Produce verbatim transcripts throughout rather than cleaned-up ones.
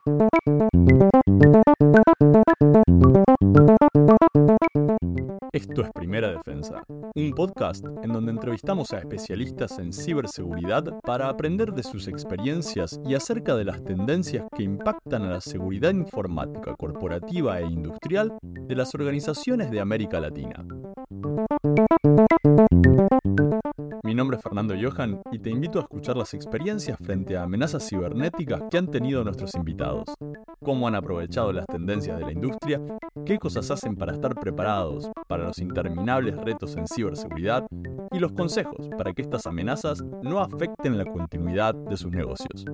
Esto es Primera Defensa, un podcast en donde entrevistamos a especialistas en ciberseguridad para aprender de sus experiencias y acerca de las tendencias que impactan a la seguridad informática corporativa e industrial de las organizaciones de América Latina. Mi nombre es Fernando Johan y te invito a escuchar las experiencias frente a amenazas cibernéticas que han tenido nuestros invitados, cómo han aprovechado las tendencias de la industria, qué cosas hacen para estar preparados para los interminables retos en ciberseguridad y los consejos para que estas amenazas no afecten la continuidad de sus negocios.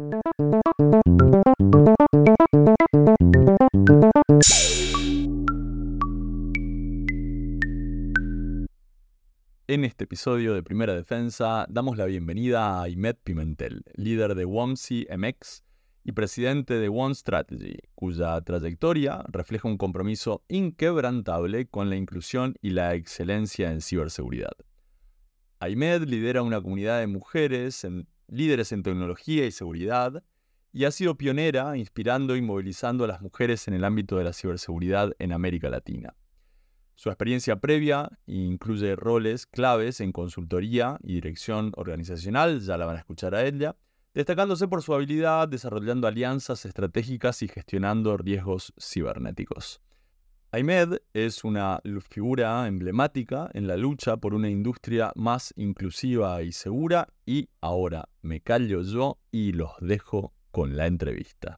En este episodio de Primera Defensa damos la bienvenida a Aymed Pimentel, líder de WOMSI M X y presidente de One Strategy, cuya trayectoria refleja un compromiso inquebrantable con la inclusión y la excelencia en ciberseguridad. Aymed lidera una comunidad de mujeres, en, líderes en tecnología y seguridad, y ha sido pionera inspirando y movilizando a las mujeres en el ámbito de la ciberseguridad en América Latina. Su experiencia previa incluye roles claves en consultoría y dirección organizacional, ya la van a escuchar a ella, destacándose por su habilidad desarrollando alianzas estratégicas y gestionando riesgos cibernéticos. Aymed es una figura emblemática en la lucha por una industria más inclusiva y segura, y ahora me callo yo y los dejo con la entrevista.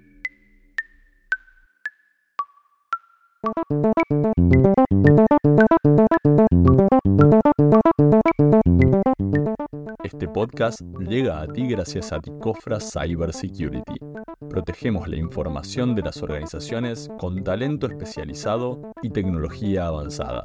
Este podcast llega a ti gracias a Ticofra Cybersecurity. Protegemos la información de las organizaciones con talento especializado y tecnología avanzada.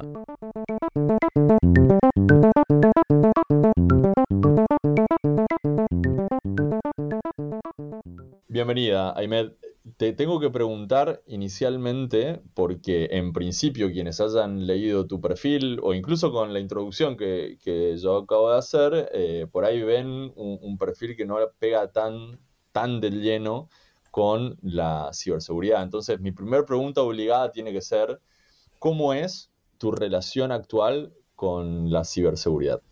Bienvenida, Aymed. Te tengo que preguntar inicialmente, porque en principio quienes hayan leído tu perfil, o incluso con la introducción que, que yo acabo de hacer, eh, por ahí ven un, un perfil que no pega tan, tan del lleno con la ciberseguridad. Entonces, mi primera pregunta obligada tiene que ser, ¿cómo es tu relación actual con la ciberseguridad?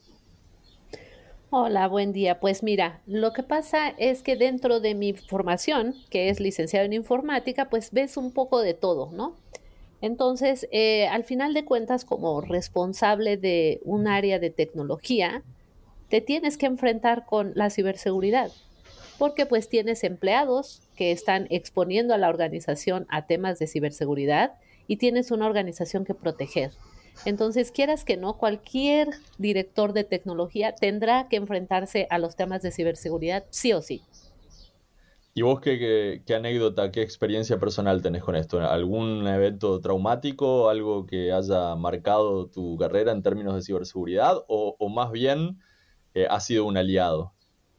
Hola, buen día. Pues mira, lo que pasa es que dentro de mi formación, que es licenciado en informática, pues ves un poco de todo, ¿no? Entonces, eh, al final de cuentas, como responsable de un área de tecnología, te tienes que enfrentar con la ciberseguridad, porque pues tienes empleados que están exponiendo a la organización a temas de ciberseguridad y tienes una organización que proteger. Entonces, quieras que no, cualquier director de tecnología tendrá que enfrentarse a los temas de ciberseguridad, sí o sí. ¿Y vos qué, qué, qué anécdota, qué experiencia personal tenés con esto? ¿Algún evento traumático, algo que haya marcado tu carrera en términos de ciberseguridad o, o más bien eh, ha sido un aliado?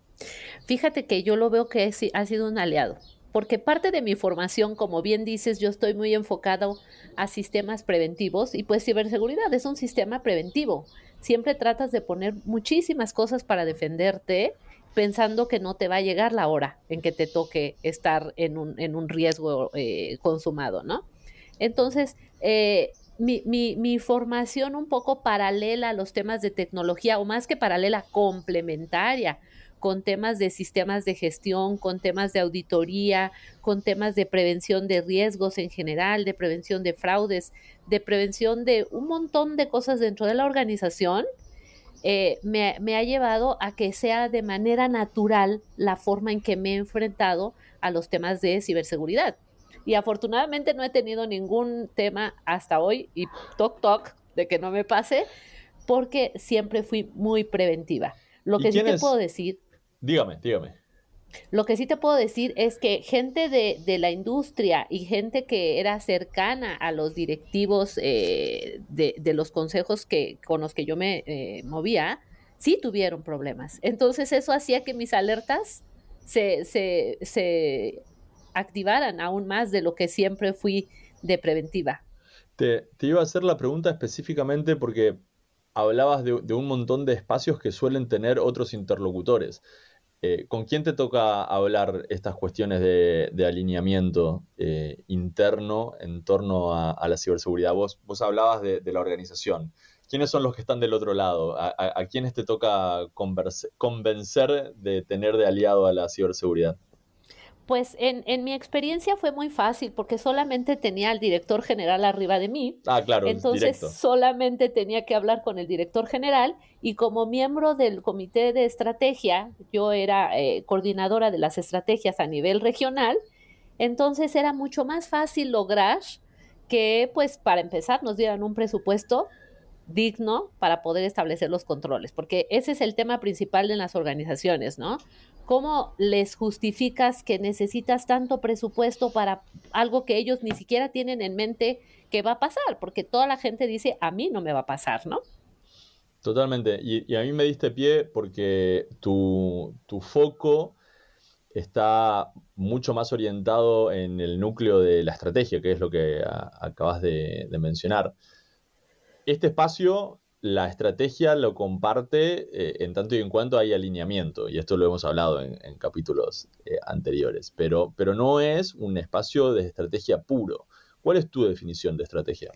Fíjate que yo lo veo que es, ha sido un aliado, porque parte de mi formación, como bien dices, yo estoy muy enfocado a sistemas preventivos y pues ciberseguridad es un sistema preventivo. Siempre tratas de poner muchísimas cosas para defenderte, pensando que no te va a llegar la hora en que te toque estar en un, en un riesgo eh, consumado, ¿no? Entonces, eh, mi, mi, mi formación un poco paralela a los temas de tecnología, o más que paralela, complementaria, con temas de sistemas de gestión, con temas de auditoría, con temas de prevención de riesgos en general, de prevención de fraudes, de prevención de un montón de cosas dentro de la organización, eh, me, me ha llevado a que sea de manera natural la forma en que me he enfrentado a los temas de ciberseguridad. Y afortunadamente no he tenido ningún tema hasta hoy, y toc toc, de que no me pase, porque siempre fui muy preventiva. Lo ¿Y que sí quién te puedo es? decir Dígame, dígame. Lo que sí te puedo decir es que gente de, de la industria y gente que era cercana a los directivos eh, de, de los consejos que, con los que yo me eh, movía, sí tuvieron problemas. Entonces eso hacía que mis alertas se, se, se activaran aún más de lo que siempre fui de preventiva. Te, te iba a hacer la pregunta específicamente porque hablabas de, de un montón de espacios que suelen tener otros interlocutores. Eh, ¿con quién te toca hablar estas cuestiones de, de alineamiento eh, interno en torno a, a la ciberseguridad? Vos, vos hablabas de, de la organización. ¿Quiénes son los que están del otro lado? ¿A, a, a quiénes te toca converse, convencer de tener de aliado a la ciberseguridad? Pues en, en mi experiencia fue muy fácil porque solamente tenía al director general arriba de mí, Ah, claro, es entonces directo. solamente tenía que hablar con el director general y como miembro del comité de estrategia, yo era eh, coordinadora de las estrategias a nivel regional, entonces era mucho más fácil lograr que, pues, para empezar, nos dieran un presupuesto digno para poder establecer los controles, porque ese es el tema principal en las organizaciones, ¿no? ¿Cómo les justificas que necesitas tanto presupuesto para algo que ellos ni siquiera tienen en mente que va a pasar? Porque toda la gente dice, a mí no me va a pasar, ¿no? Totalmente. Y, y a mí me diste pie porque tu, tu foco está mucho más orientado en el núcleo de la estrategia, que es lo que a, acabas de, de mencionar. Este espacio, la estrategia lo comparte eh, en tanto y en cuanto hay alineamiento, y esto lo hemos hablado en, en capítulos eh, anteriores, pero, pero no es un espacio de estrategia puro. ¿Cuál es tu definición de estrategia?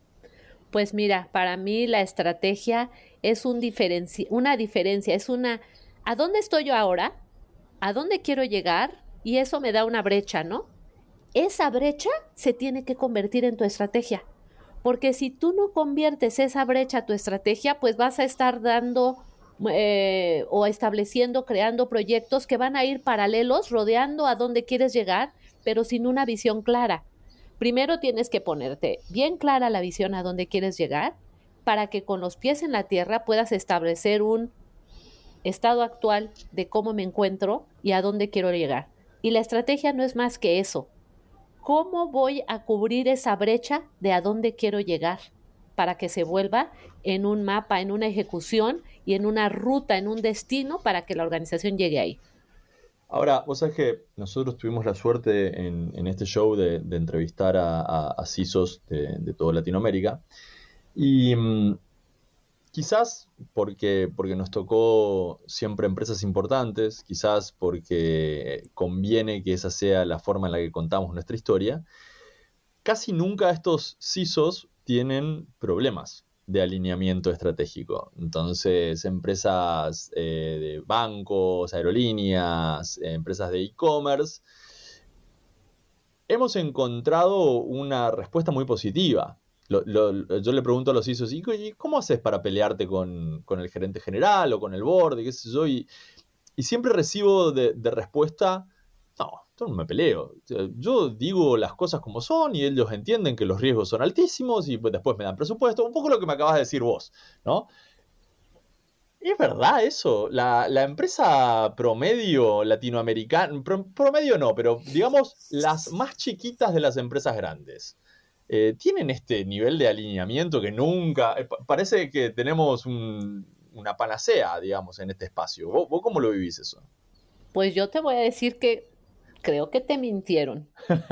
Pues mira, para mí la estrategia es un diferenci una diferencia, es una, ¿a dónde estoy yo ahora? ¿A dónde quiero llegar? Y eso me da una brecha, ¿no? Esa brecha se tiene que convertir en tu estrategia. Porque si tú no conviertes esa brecha a tu estrategia, pues vas a estar dando eh, o estableciendo, creando proyectos que van a ir paralelos, rodeando a donde quieres llegar, pero sin una visión clara. Primero tienes que ponerte bien clara la visión a dónde quieres llegar para que con los pies en la tierra puedas establecer un estado actual de cómo me encuentro y a dónde quiero llegar. Y la estrategia no es más que eso. ¿Cómo voy a cubrir esa brecha de a dónde quiero llegar para que se vuelva en un mapa, en una ejecución y en una ruta, en un destino para que la organización llegue ahí? Ahora, vos sabés que nosotros tuvimos la suerte en, en este show de, de entrevistar a, a, a C I S Os de, de toda Latinoamérica y mmm, quizás porque, porque nos tocó siempre empresas importantes, quizás porque conviene que esa sea la forma en la que contamos nuestra historia, casi nunca estos C I S Os tienen problemas de alineamiento estratégico. Entonces, empresas eh, de bancos, aerolíneas, eh, empresas de e-commerce, hemos encontrado una respuesta muy positiva. Lo, lo, yo le pregunto a los C I S Os, ¿y cómo haces para pelearte con, con el gerente general o con el board? Y, qué sé yo? y, y siempre recibo de, de respuesta, no, yo no me peleo. Yo digo las cosas como son y ellos entienden que los riesgos son altísimos y pues después me dan presupuesto. Un poco lo que me acabas de decir vos, ¿no? ¿Es verdad eso? La, la empresa promedio latinoamericana, pro, promedio no, pero digamos las más chiquitas de las empresas grandes, eh, ¿tienen este nivel de alineamiento que nunca... Eh, parece que tenemos un, una panacea, digamos, en este espacio. ¿Vos, ¿Vos cómo lo vivís eso? Pues yo te voy a decir que creo que te mintieron.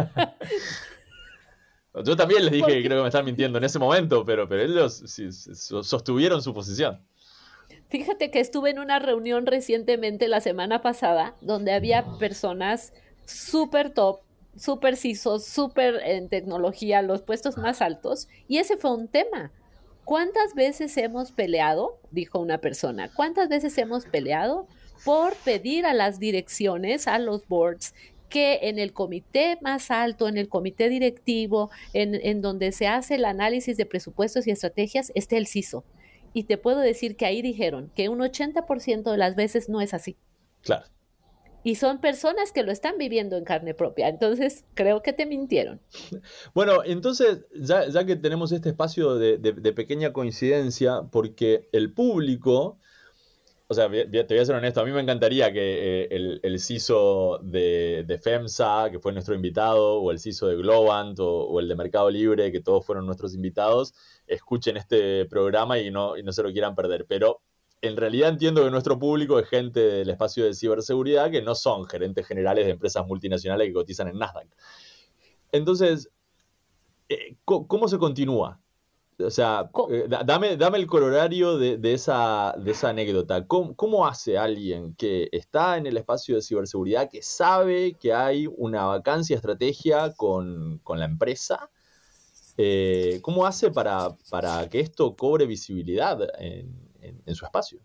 Yo también les dije que Porque creo que me están mintiendo en ese momento, pero, pero ellos sí, sostuvieron su posición. fíjate que estuve en una reunión recientemente la semana pasada donde había personas súper top, súper C I S Os, súper en tecnología, los puestos más altos, y ese fue un tema. ¿Cuántas veces hemos peleado? Dijo una persona. ¿Cuántas veces hemos peleado por pedir a las direcciones, a los boards, que en el comité más alto, en el comité directivo, en, en donde se hace el análisis de presupuestos y estrategias, esté el C I S O? Y te puedo decir que ahí dijeron que un ochenta por ciento de las veces no es así. Claro. Y son personas que lo están viviendo en carne propia. Entonces, creo que te mintieron. Bueno, entonces, ya, ya que tenemos este espacio de, de, de pequeña coincidencia, porque el público, o sea, te voy a ser honesto, a mí me encantaría que eh, el, el C I S O de, de FEMSA, que fue nuestro invitado, o el C I S O de Globant, o, o el de Mercado Libre, que todos fueron nuestros invitados, escuchen este programa y no, y no se lo quieran perder. Pero en realidad entiendo que nuestro público es gente del espacio de ciberseguridad que no son gerentes generales de empresas multinacionales que cotizan en Nasdaq. Entonces, eh, ¿cómo se continúa? O sea, eh, dame, dame el corolario de, de, esa, de esa anécdota. ¿Cómo, ¿Cómo hace alguien que está en el espacio de ciberseguridad, que sabe que hay una vacancia, estrategia con, con la empresa? Eh, ¿Cómo hace para, para que esto cobre visibilidad en, en, en su espacio?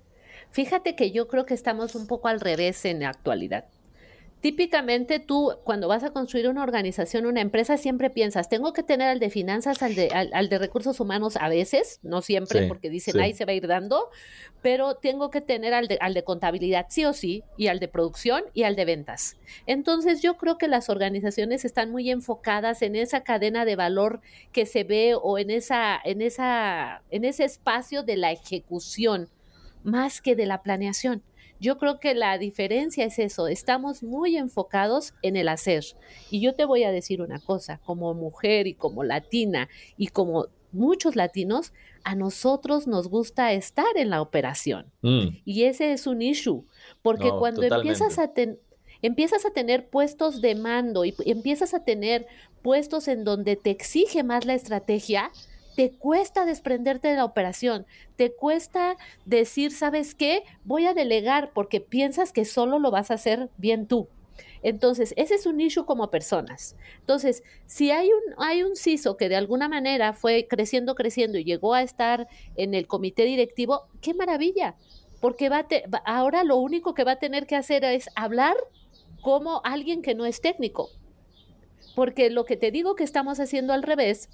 Fíjate que yo creo que estamos un poco al revés en la actualidad. Típicamente tú, cuando vas a construir una organización, una empresa, siempre piensas, tengo que tener al de finanzas, al de, al, al de recursos humanos a veces, no siempre, sí, porque dicen, sí. ahí se va a ir dando, pero tengo que tener al de, al de contabilidad sí o sí, y al de producción y al de ventas. Entonces yo creo que las organizaciones están muy enfocadas en esa cadena de valor que se ve o en, esa, en, esa, en ese espacio de la ejecución, más que de la planeación. Yo creo que la diferencia es eso, estamos muy enfocados en el hacer. Y yo te voy a decir una cosa, como mujer y como latina y como muchos latinos, a nosotros nos gusta estar en la operación. Mm. Y ese es un issue, porque no, cuando empiezas a, ten, empiezas a tener puestos de mando y empiezas a tener puestos en donde te exige más la estrategia, te cuesta desprenderte de la operación, te cuesta decir, ¿sabes qué? Voy a delegar porque piensas que solo lo vas a hacer bien tú. Entonces, ese es un issue como personas. Entonces, si hay un, hay un C I S O que de alguna manera fue creciendo, creciendo y llegó a estar en el comité directivo, ¡qué maravilla! Porque va te, va, ahora lo único que va a tener que hacer es hablar como alguien que no es técnico. Porque lo que te digo que estamos haciendo al revés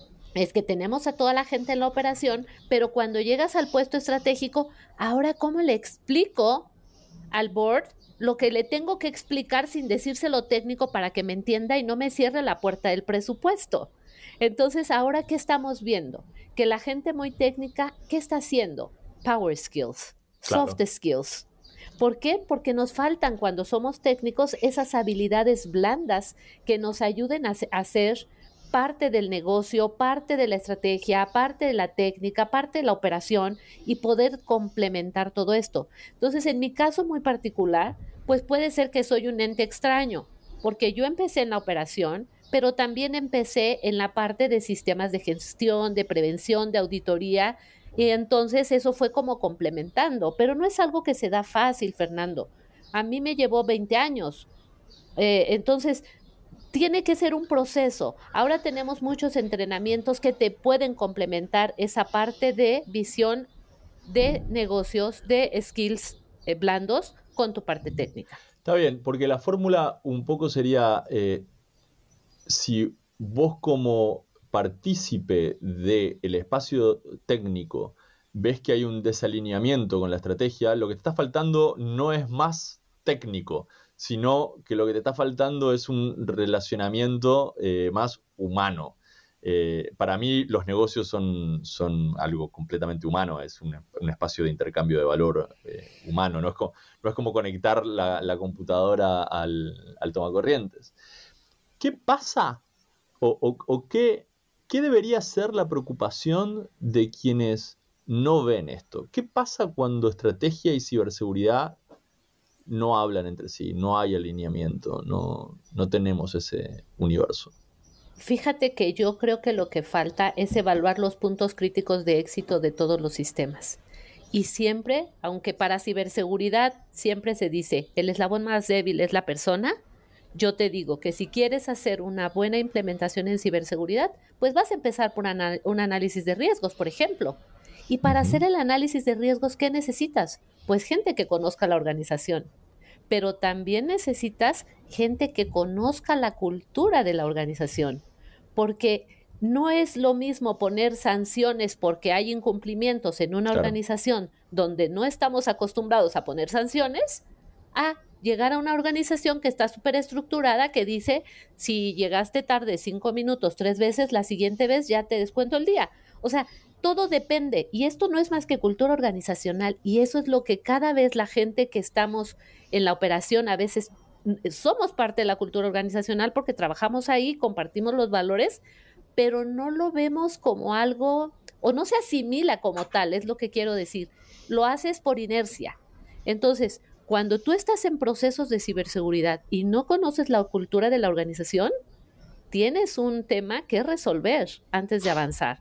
es que tenemos a toda la gente en la operación, pero cuando llegas al puesto estratégico, ahora ¿cómo le explico al board lo que le tengo que explicar sin decírselo técnico para que me entienda y no me cierre la puerta del presupuesto? Entonces, ¿ahora qué estamos viendo? Que la gente muy técnica, ¿qué está haciendo? Power skills, claro. Soft skills. ¿Por qué? Porque nos faltan cuando somos técnicos esas habilidades blandas que nos ayuden a hacer parte del negocio, parte de la estrategia, parte de la técnica, parte de la operación y poder complementar todo esto. Entonces, en mi caso muy particular, pues puede ser que soy un ente extraño, porque yo empecé en la operación, pero también empecé en la parte de sistemas de gestión, de prevención, de auditoría, y entonces eso fue como complementando, pero no es algo que se da fácil, Fernando. A mí me llevó veinte años. Eh, entonces, tiene que ser un proceso. Ahora tenemos muchos entrenamientos que te pueden complementar esa parte de visión de negocios, de skills eh, blandos con tu parte técnica. Está bien, porque la fórmula un poco sería, eh, si vos como partícipe del espacio técnico ves que hay un desalineamiento con la estrategia, lo que te está faltando no es más técnico, sino que lo que te está faltando es un relacionamiento eh, más humano. Eh, para mí los negocios son, son algo completamente humano, es un, un espacio de intercambio de valor eh, humano, no es, como, no es como conectar la, la computadora al, al tomacorrientes. ¿Qué pasa o, o, o qué, qué debería ser la preocupación de quienes no ven esto? ¿Qué pasa cuando estrategia y ciberseguridad no hablan entre sí, no hay alineamiento, no, no tenemos ese universo? Fíjate que yo creo que lo que falta es evaluar los puntos críticos de éxito de todos los sistemas. Y siempre, aunque para ciberseguridad siempre se dice, el eslabón más débil es la persona, yo te digo que si quieres hacer una buena implementación en ciberseguridad, pues vas a empezar por anal- un análisis de riesgos, por ejemplo. Y para uh-huh. hacer el análisis de riesgos, ¿qué necesitas? Pues gente que conozca la organización, pero también necesitas gente que conozca la cultura de la organización, porque no es lo mismo poner sanciones porque hay incumplimientos en una claro. organización donde no estamos acostumbrados a poner sanciones, a llegar a una organización que está súper estructurada que dice, si llegaste tarde cinco minutos tres veces, la siguiente vez ya te descuento el día. O sea, todo depende, y esto no es más que cultura organizacional, y eso es lo que cada vez la gente que estamos en la operación, a veces somos parte de la cultura organizacional porque trabajamos ahí, compartimos los valores, pero no lo vemos como algo, o no se asimila como tal, es lo que quiero decir, lo haces por inercia. Entonces, cuando tú estás en procesos de ciberseguridad y no conoces la cultura de la organización, tienes un tema que resolver antes de avanzar.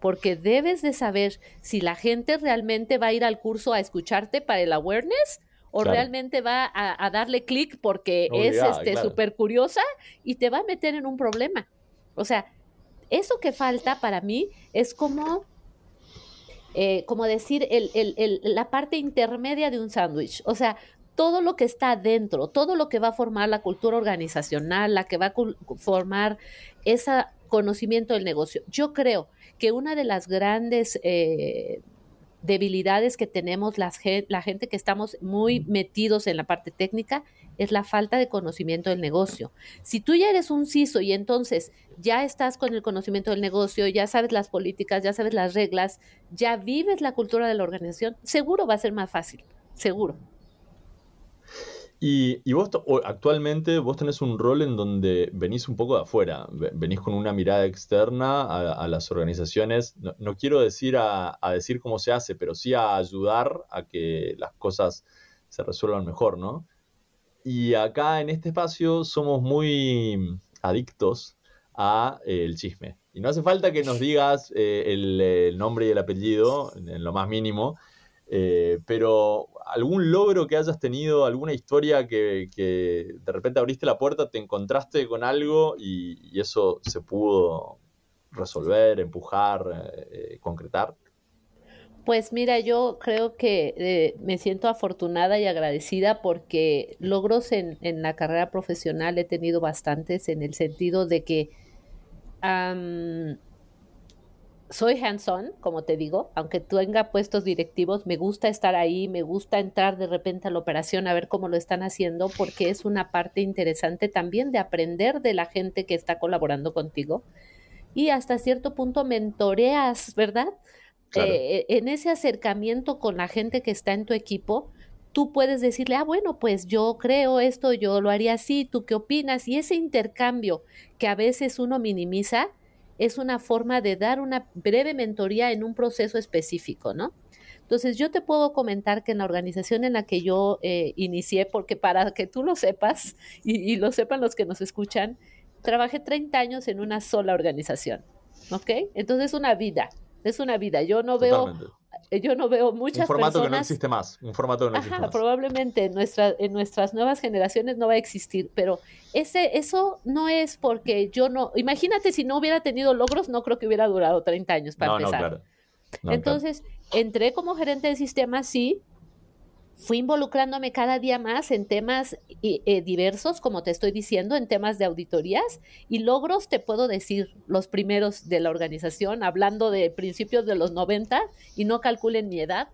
porque debes de saber si la gente realmente va a ir al curso a escucharte para el awareness o Claro. realmente va a, a darle clic porque Obligada, es este claro. súper curiosa y te va a meter en un problema. O sea, eso que falta para mí es como, eh, como decir el, el, el, la parte intermedia de un sándwich. O sea, todo lo que está adentro, todo lo que va a formar la cultura organizacional, la que va a cu- formar ese conocimiento del negocio. Yo creo que una de las grandes eh, debilidades que tenemos las, gen- la gente que estamos muy metidos en la parte técnica es la falta de conocimiento del negocio. Si tú ya eres un C I S O y entonces ya estás con el conocimiento del negocio, ya sabes las políticas, ya sabes las reglas, ya vives la cultura de la organización, seguro va a ser más fácil, seguro. Y, y vos to- o- actualmente vos tenés un rol en donde venís un poco de afuera, ve- venís con una mirada externa a, a las organizaciones. No, no quiero decir a, a decir cómo se hace, pero sí a ayudar a que las cosas se resuelvan mejor, ¿no? Y acá en este espacio somos muy adictos a eh, el chisme. Y no hace falta que nos digas eh, el, el nombre y el apellido, en, en lo más mínimo, eh, pero algún logro que hayas tenido, alguna historia que, que de repente abriste la puerta, te encontraste con algo y, y eso se pudo resolver, empujar, eh, concretar. Pues mira, yo creo que eh, me siento afortunada y agradecida porque logros en, en la carrera profesional he tenido bastantes en el sentido de que am, soy hands-on, como te digo, aunque tenga puestos directivos, me gusta estar ahí, me gusta entrar de repente a la operación a ver cómo lo están haciendo, porque es una parte interesante también de aprender de la gente que está colaborando contigo y hasta cierto punto mentoreas, ¿verdad? Claro. Eh, en ese acercamiento con la gente que está en tu equipo, tú puedes decirle, ah, bueno, pues yo creo esto, yo lo haría así, ¿tú qué opinas? Y ese intercambio que a veces uno minimiza es una forma de dar una breve mentoría en un proceso específico, ¿no? Entonces, yo te puedo comentar que en la organización en la que yo eh, inicié, porque para que tú lo sepas y, y lo sepan los que nos escuchan, trabajé treinta años en una sola organización, ¿ok? Entonces, es una vida, es una vida. Yo no veo, Totalmente. yo no veo Un muchas formato que no personas. existe más, un formato que no existe Ajá, más. probablemente en, nuestra, en nuestras nuevas generaciones no va a existir, pero ese, eso no es porque yo no, imagínate si no hubiera tenido logros, no creo que hubiera durado treinta años para No, no, empezar. claro. No, claro. Entonces, entré como gerente de sistemas, sí, fui involucrándome cada día más en temas eh, diversos, como te estoy diciendo, en temas de auditorías y logros, te puedo decir, los primeros de la organización, hablando de principios de los noventa, y no calculen mi edad,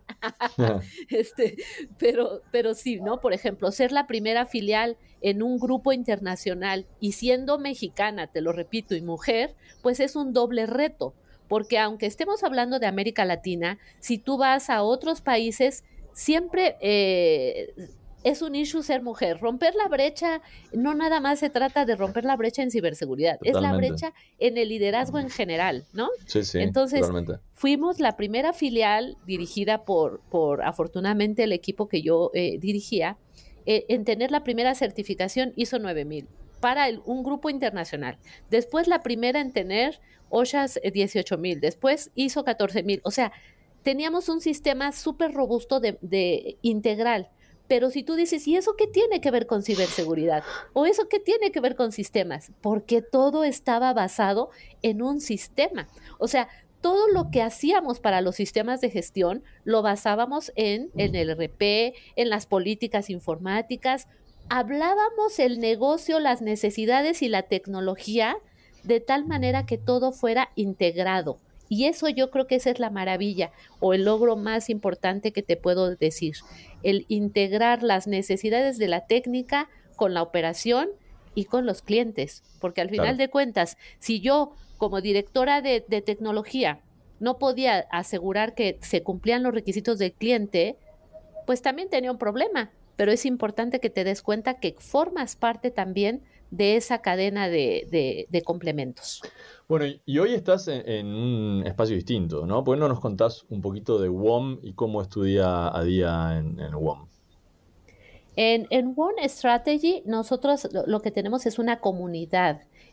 este, pero, pero sí, ¿no? Por ejemplo, ser la primera filial en un grupo internacional y siendo mexicana, te lo repito, y mujer, pues es un doble reto, porque aunque estemos hablando de América Latina, si tú vas a otros países, siempre eh, es un issue ser mujer. Romper la brecha no nada más se trata de romper la brecha en ciberseguridad, es la Totalmente. brecha en el liderazgo en general, ¿no? Sí, sí, Entonces, totalmente. fuimos la primera filial dirigida por, por afortunadamente, el equipo que yo eh, dirigía, eh, en tener la primera certificación I S O nueve mil para el, un grupo internacional. Después la primera en tener O S H A dieciocho mil, después I S O catorce mil. O sea, teníamos un sistema súper robusto de, de integral. Pero si tú dices, ¿y eso qué tiene que ver con ciberseguridad? ¿O eso qué tiene que ver con sistemas? Porque todo estaba basado en un sistema. O sea, todo lo que hacíamos para los sistemas de gestión lo basábamos en, en el R P, en las políticas informáticas. Hablábamos el negocio, las necesidades y la tecnología de tal manera que todo fuera integrado. Y eso yo creo que esa es la maravilla o el logro más importante que te puedo decir, el integrar las necesidades de la técnica con la operación y con los clientes, porque al final Claro. de cuentas, si yo como directora de, de tecnología no podía asegurar que se cumplían los requisitos del cliente, pues también tenía un problema, pero es importante que te des cuenta que formas parte también de esa cadena de, de, de complementos. Bueno, y- y hoy estás en, en un espacio distinto, ¿no? ¿Por qué no nos contás un poquito de W O M y cómo estudia a día en, en W O M? En, en One Strategy, nosotros lo, lo que tenemos es una comunidad.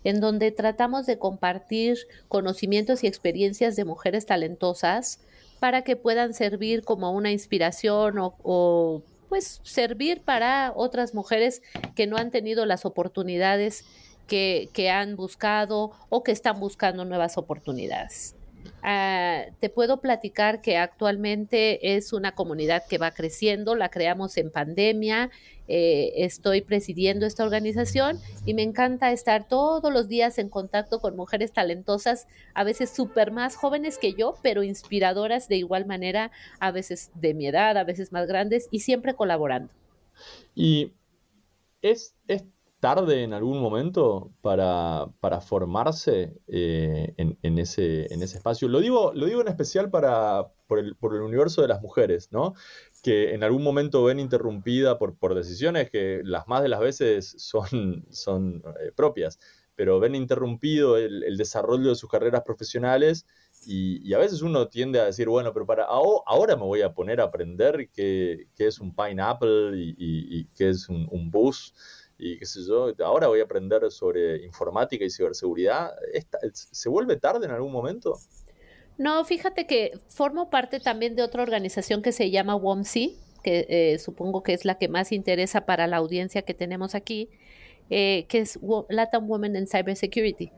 en donde tratamos de compartir conocimientos y experiencias de mujeres talentosas para que puedan servir como una inspiración o, o pues servir para otras mujeres que no han tenido las oportunidades que, que han buscado o que están buscando nuevas oportunidades. Uh, te puedo platicar que actualmente es una comunidad que va creciendo, la creamos en pandemia, eh, estoy presidiendo esta organización y me encanta estar todos los días en contacto con mujeres talentosas, a veces súper más jóvenes que yo, pero inspiradoras de igual manera, a veces de mi edad, a veces más grandes y siempre colaborando. Y es, es tarde en algún momento para, para formarse eh, en, en, ese, en ese espacio. Lo digo, lo digo en especial para, por, el, por el universo de las mujeres, ¿no? Que en algún momento ven interrumpida por, por decisiones que las más de las veces son, son eh, propias, pero ven interrumpido el, el desarrollo de sus carreras profesionales y, y a veces uno tiende a decir, bueno, pero para ahora me voy a poner a aprender qué, qué es un pineapple y, y, y qué es un, un bus. Y qué sé yo, ahora voy a aprender sobre informática y ciberseguridad. ¿Se vuelve tarde en algún momento? No, fíjate que formo parte también de otra organización que se llama W O M C, que eh, supongo que es la que más interesa para la audiencia que tenemos aquí, eh, que es Latin Women in Cybersecurity.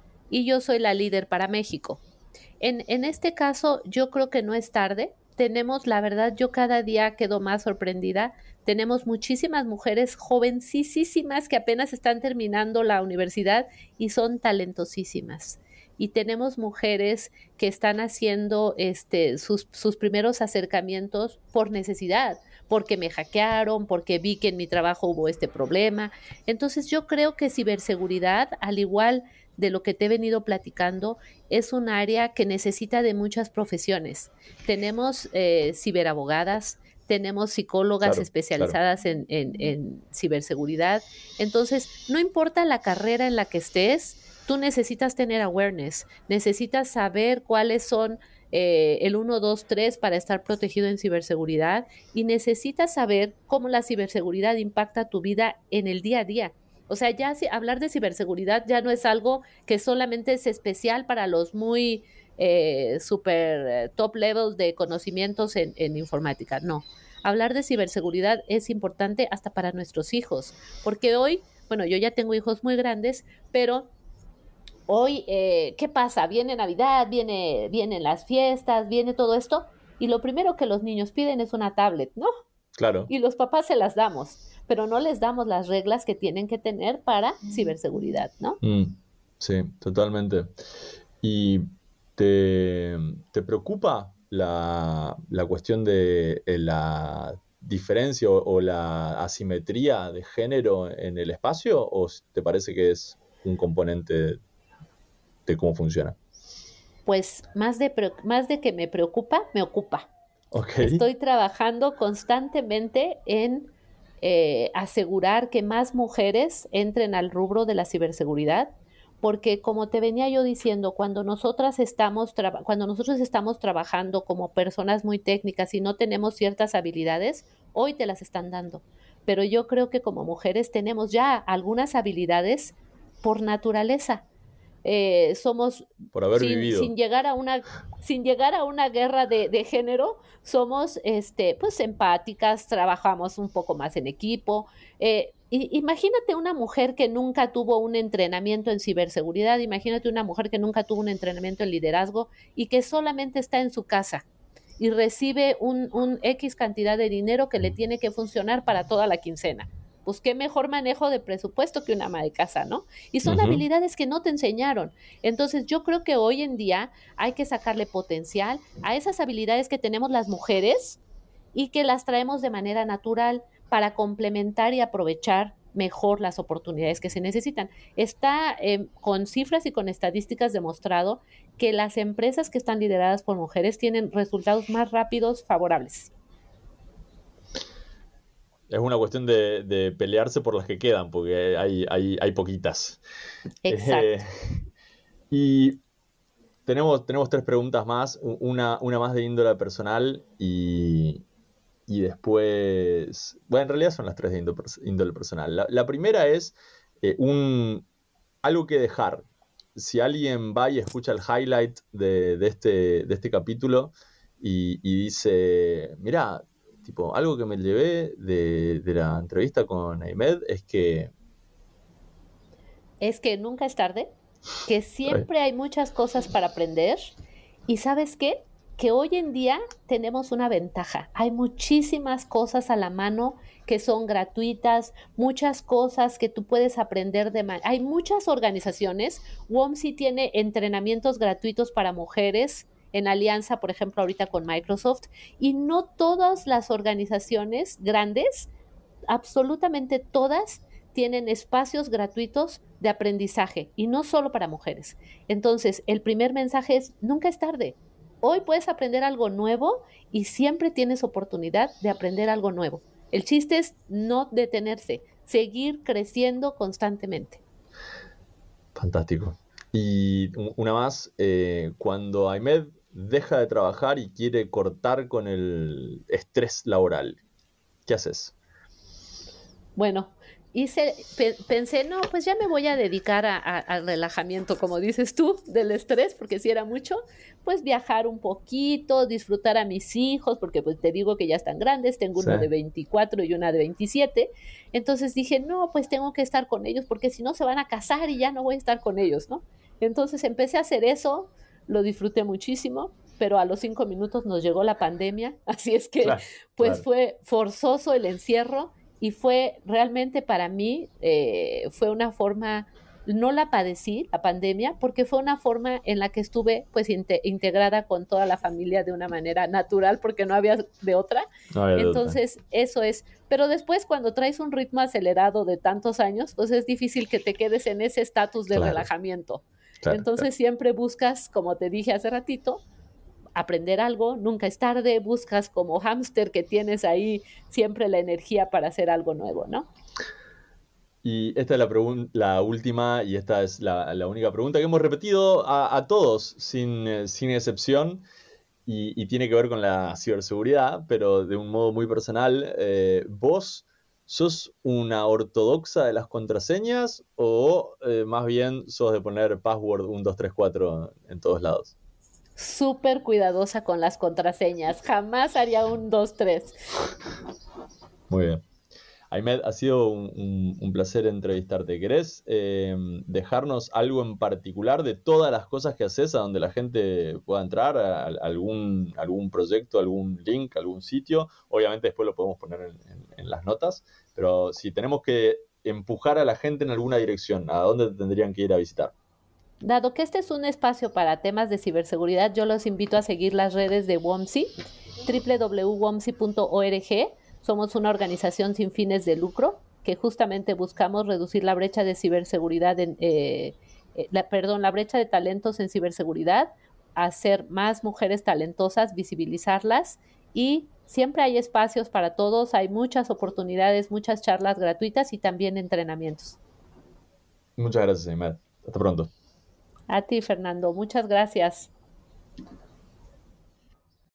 Y yo soy la líder para México. En, en este caso, yo creo que no es tarde. Tenemos, la verdad, yo cada día quedo más sorprendida. Tenemos muchísimas mujeres jovencísimas que apenas están terminando la universidad y son talentosísimas. Y tenemos mujeres que están haciendo este, sus, sus primeros acercamientos por necesidad, porque me hackearon, porque vi que en mi trabajo hubo este problema. Entonces yo creo que ciberseguridad, al igual de lo que te he venido platicando, es un área que necesita de muchas profesiones. Tenemos eh, ciberabogadas, tenemos psicólogas claro, especializadas claro. En, en, en ciberseguridad. Entonces, no importa la carrera en la que estés, tú necesitas tener awareness, necesitas saber cuáles son eh, el uno, dos, tres para estar protegido en ciberseguridad y necesitas saber cómo la ciberseguridad impacta tu vida en el día a día. O sea, ya si, hablar de ciberseguridad ya no es algo que solamente es especial para los muy eh, super eh, top levels de conocimientos en, en informática. No, hablar de ciberseguridad es importante hasta para nuestros hijos, porque hoy, bueno, yo ya tengo hijos muy grandes, pero hoy, eh, ¿qué pasa? Viene Navidad, viene, vienen las fiestas, viene todo esto, y lo primero que los niños piden es una tablet, ¿no? Claro. Y los papás se las damos, pero no les damos las reglas que tienen que tener para ciberseguridad, ¿no? Mm, sí, totalmente. ¿Y te, te preocupa la, la cuestión de la diferencia o, o la asimetría de género en el espacio? ¿O te parece que es un componente de cómo funciona? Pues más de, más de que me preocupa, me ocupa. Okay. Estoy trabajando constantemente en eh, asegurar que más mujeres entren al rubro de la ciberseguridad, porque como te venía yo diciendo, cuando nosotras estamos traba- cuando nosotros estamos trabajando como personas muy técnicas y no tenemos ciertas habilidades, hoy te las están dando. Pero yo creo que como mujeres tenemos ya algunas habilidades por naturaleza. Eh, somos por haber sin, vivido. sin llegar a una sin llegar a una guerra de, de género, somos este pues empáticas, trabajamos un poco más en equipo. Eh, y, imagínate una mujer que nunca tuvo un entrenamiento en ciberseguridad, imagínate una mujer que nunca tuvo un entrenamiento en liderazgo y que solamente está en su casa y recibe un, un X cantidad de dinero que le tiene que funcionar para toda la quincena. Pues qué mejor manejo de presupuesto que una ama de casa, ¿no? Y son uh-huh. habilidades que no te enseñaron. Entonces yo creo que hoy en día hay que sacarle potencial a esas habilidades que tenemos las mujeres y que las traemos de manera natural para complementar y aprovechar mejor las oportunidades que se necesitan. Está eh, con cifras y con estadísticas demostrado que las empresas que están lideradas por mujeres tienen resultados más rápidos, favorables. Es una cuestión de, de pelearse por las que quedan, porque hay, hay, hay poquitas. Exacto. Eh, y tenemos, tenemos tres preguntas más, una, una más de índole personal y, y después... Bueno, en realidad son las tres de índole personal. La, la primera es eh, un, algo que dejar. Si alguien va y escucha el highlight de, de, este, de este capítulo y, y dice, mirá, tipo, algo que me llevé de, de la entrevista con Ahmed es que... Es que nunca es tarde, que siempre hay muchas cosas para aprender y ¿sabes qué? Que hoy en día tenemos una ventaja. Hay muchísimas cosas a la mano que son gratuitas, muchas cosas que tú puedes aprender de... Ma- hay muchas organizaciones. WOMSI tiene entrenamientos gratuitos para mujeres en alianza, por ejemplo, ahorita con Microsoft, y no todas las organizaciones grandes, absolutamente todas, tienen espacios gratuitos de aprendizaje y no solo para mujeres. Entonces, el primer mensaje es, nunca es tarde. Hoy puedes aprender algo nuevo y siempre tienes oportunidad de aprender algo nuevo. El chiste es no detenerse, seguir creciendo constantemente. Fantástico. Y una más, eh, cuando Ahmed deja de trabajar y quiere cortar con el estrés laboral, ¿qué haces? Bueno, hice, pe- pensé, no, pues ya me voy a dedicar a- a- al relajamiento, como dices tú, del estrés, porque si era mucho, pues viajar un poquito, disfrutar a mis hijos, porque pues te digo que ya están grandes, tengo Sí. uno de veinticuatro y una de veintisiete, entonces dije, no, pues tengo que estar con ellos, porque si no se van a casar y ya no voy a estar con ellos, ¿no? Entonces empecé a hacer eso, lo disfruté muchísimo, pero a los cinco minutos nos llegó la pandemia, así es que Claro, pues claro. fue forzoso el encierro y fue realmente para mí, eh, fue una forma, no la padecí, la pandemia, porque fue una forma en la que estuve pues inte- integrada con toda la familia de una manera natural, porque no había de otra. No hay duda. Entonces, eso es. Pero después, cuando traes un ritmo acelerado de tantos años, pues es difícil que te quedes en ese estatus de Claro, relajamiento. claro, Entonces, claro. siempre buscas, como te dije hace ratito, aprender algo, nunca es tarde, buscas como hámster que tienes ahí siempre la energía para hacer algo nuevo, ¿no? Y esta es la, pregun- la última y esta es la, la única pregunta que hemos repetido a, a todos, sin, eh, sin excepción, y, y tiene que ver con la ciberseguridad, pero de un modo muy personal. Eh, ¿vos sos una ortodoxa de las contraseñas o eh, más bien sos de poner password uno dos tres cuatro en todos lados? Súper cuidadosa con las contraseñas, jamás haría un dos tres. Muy bien. Ahmed, ha sido un, un- un placer entrevistarte. ¿Querés eh, dejarnos algo en particular de todas las cosas que haces a donde la gente pueda entrar? A, a algún, algún proyecto, algún link, algún sitio? Obviamente después lo podemos poner en, en- en las notas, pero si tenemos que empujar a la gente en alguna dirección, ¿a dónde tendrían que ir a visitar? Dado que este es un espacio para temas de ciberseguridad, yo los invito a seguir las redes de WOMSI, w w w punto womsi punto org. Somos una organización sin fines de lucro que justamente buscamos reducir la brecha de ciberseguridad, en, eh, eh, la, perdón, la brecha de talentos en ciberseguridad, hacer más mujeres talentosas, visibilizarlas y siempre hay espacios para todos, hay muchas oportunidades, muchas charlas gratuitas y también entrenamientos. Muchas gracias, Ahmed. Hasta pronto. A ti, Fernando, muchas gracias.